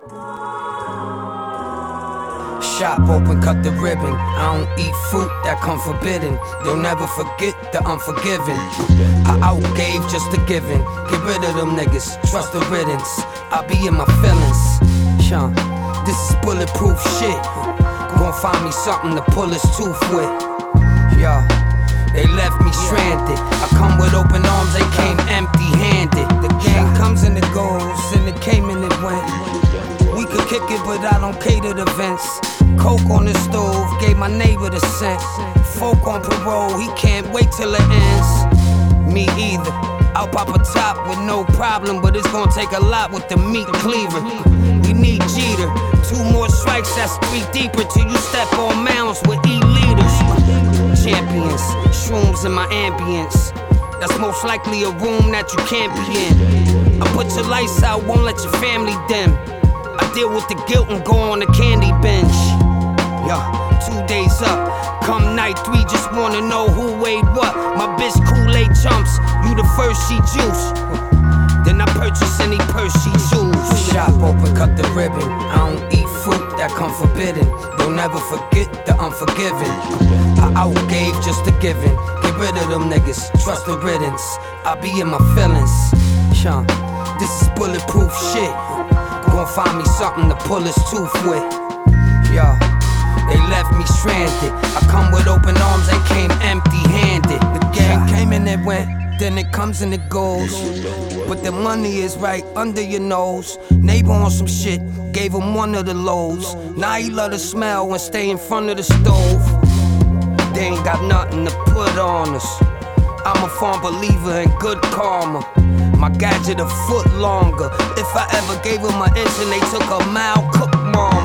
Shop open, cut the ribbon. I don't eat fruit that come forbidden. They'll never forget the unforgiven. I outgave just the giving. Get rid of them niggas, trust the riddance. I be in my feelings. This is bulletproof shit. Gon' find me something to pull his tooth with. They left me stranded. I come with open arms, they came empty-handed. The game comes and it goes, and it came and it went. We could kick it, but I don't cater to events. Coke on the stove, gave my neighbor the scent. Folk on parole, he can't wait till it ends. Me either. I'll pop a top with no problem, but it's gonna take a lot with the meat cleaver. We need Jeter. 2 more strikes, that's 3 deeper till you step on mounds with E-leaders. Champions, shrooms in my ambience. That's most likely a room that you can't be in. I put your lights out, won't let your family dim. I deal with the guilt and go on a candy binge. 2 days up, come night 3, just wanna know who weighed what. My bitch Kool-Aid chumps, you the first she juice. Then I purchase any purse she choose. Shop open, cut the ribbon. I don't eat fruit that come forbidden. They'll never forget the unforgiven. I outgave just the giving. Get rid of them niggas, trust the riddance. I be in my feelings. This is bulletproof shit. Gon' find me something to pull his tooth with. They left me stranded. I come with open arms, they came empty-handed. The game came and it went, then it comes and it goes. But the money is right under your nose. Neighbor on some shit, gave him one of the loads. Now he love the smell and stay in front of the stove. They ain't got nothing to put on us. I'm a firm believer in good karma. My gadget a foot longer. If I ever gave them an inch and they took a mile, cook mama.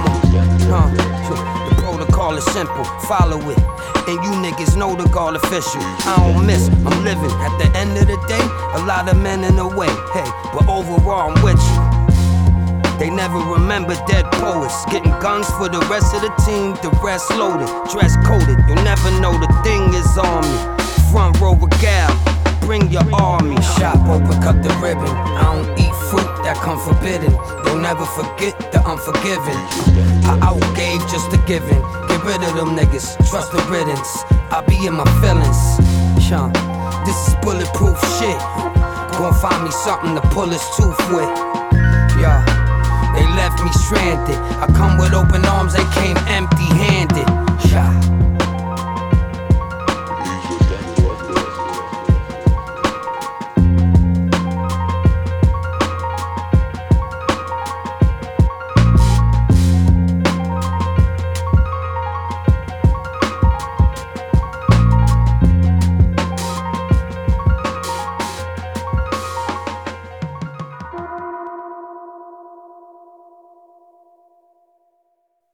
The protocol is simple, follow it. And you niggas know the goal official. I don't miss, I'm living. At the end of the day, a lot of men in the way. Hey, but overall I'm with you. They never remember dead poets. Getting guns for the rest of the team, the rest loaded, dress coded. You'll never know the thing is on me. Front row regale, bring your army. Shop open, cut the ribbon. I don't eat fruit that come forbidden. They'll never forget the unforgiven. I outgave just the giving. Get rid of them niggas, trust the riddance. I be in my feelings. This is bulletproof shit. Gon' find me something to pull his tooth with. They left me stranded. I come with open arms, they came empty-handed.